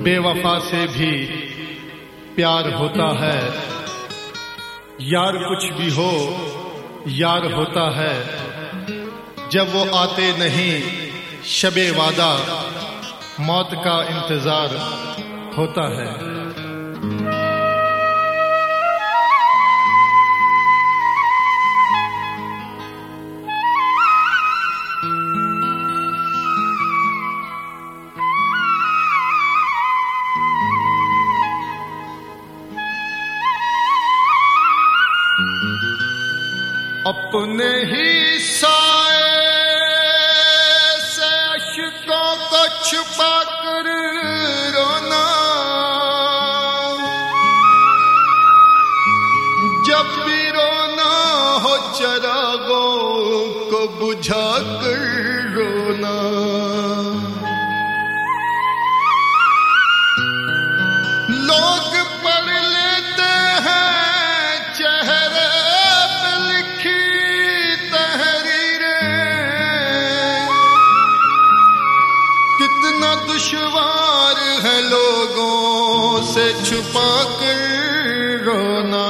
बेवफा से भी प्यार होता है। यार कुछ भी हो यार होता है, जब वो आते नहीं शबे वादा, मौत का इंतजार होता है। अपने ही साए से अश्कों को छुपा कर रोना, जब भी रोना हो चिरागों को बुझा कर रोना। लोग पढ़ लेते हैं चेहरे पे लिखी तहरीरें, कितना दुश्वार है लोगों से छुपा कर रोना।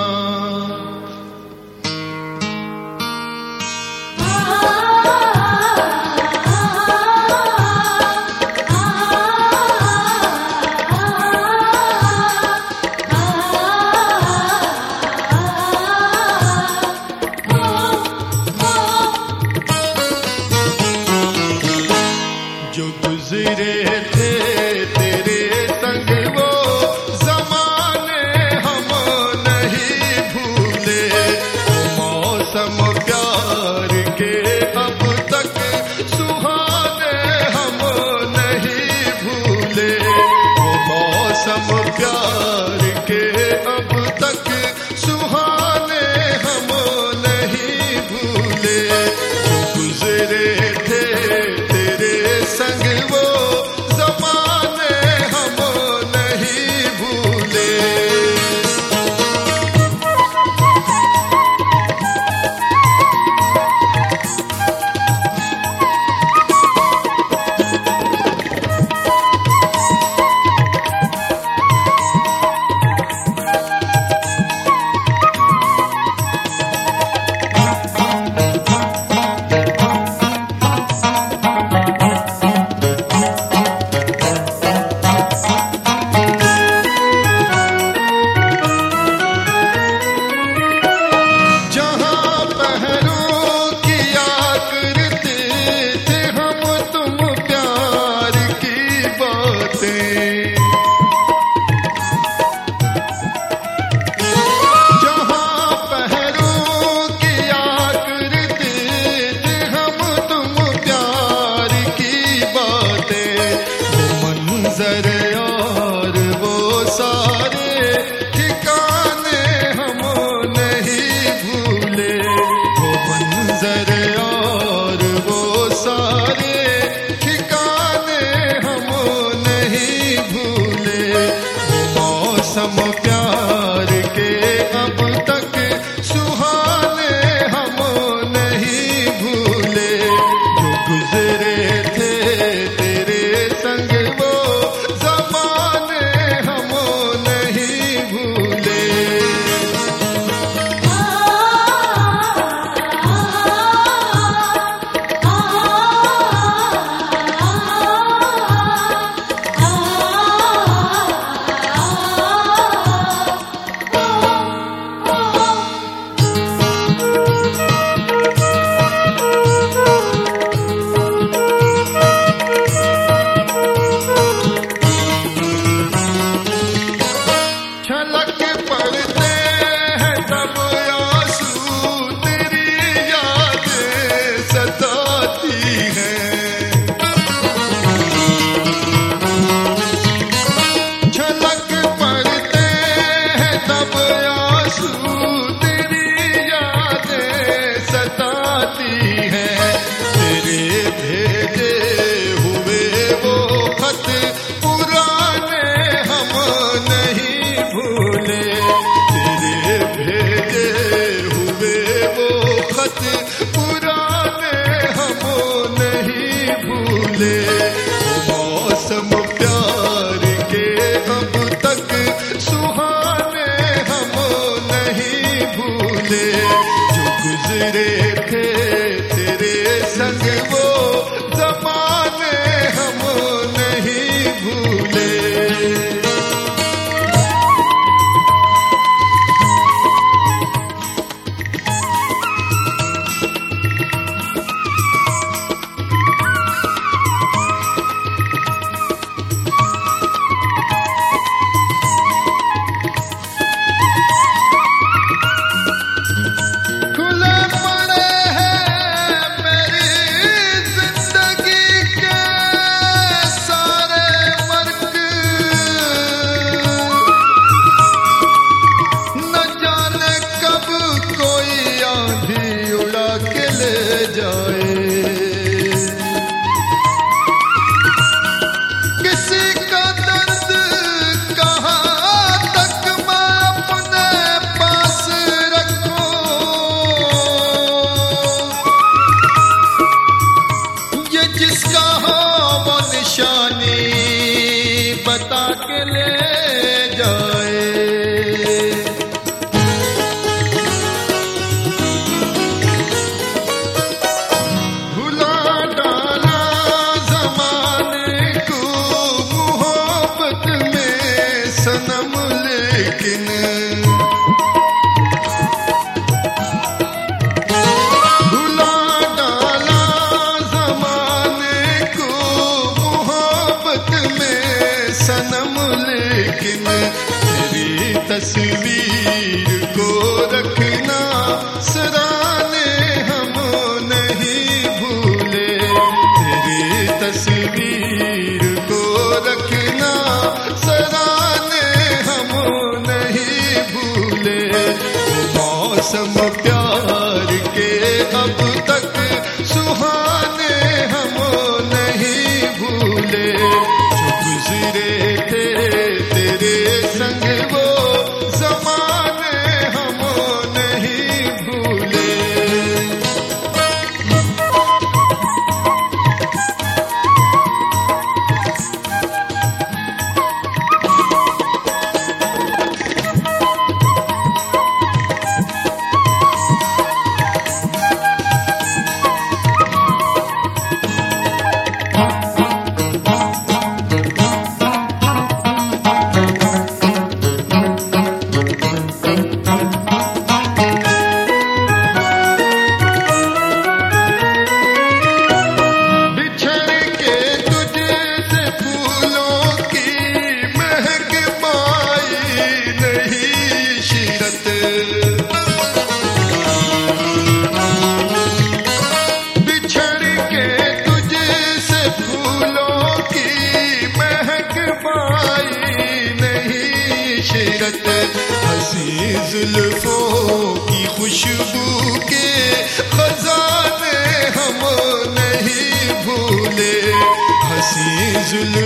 जो गुजरे थे तेरे संग वो ज़माने हम नहीं भूले, मौसम प्यार के अब तक सुहाने हम नहीं भूले, वो मौसम प्यार के अब तक सुहाने हम नहीं भूले। जो गुजरे थे संग वो ज़माने हम नहीं भूले। और वो सारे ठिकाने हम नहीं भूले, वो मंजर और वो सारे ठिकाने हम नहीं भूले। मौसम प्यार के अब तक सुहाने हम नहीं भूले, जो गुजरे थे तेरे संग वो ज़माने हम नहीं भूले। तस्वीर को रखना सराहने हम नहीं भूले, तेरी तस्वीर को रखना सराहने हम नहीं भूले। मौसम प्यार के अब तक सुहाने हम नहीं भूले, जो गुजरे थे तेरे संग वो ज़माने हम नहीं भूले। हंसी जुल्फों की खुशबू के खजाने हम नहीं भूले, हंसी जुल्फों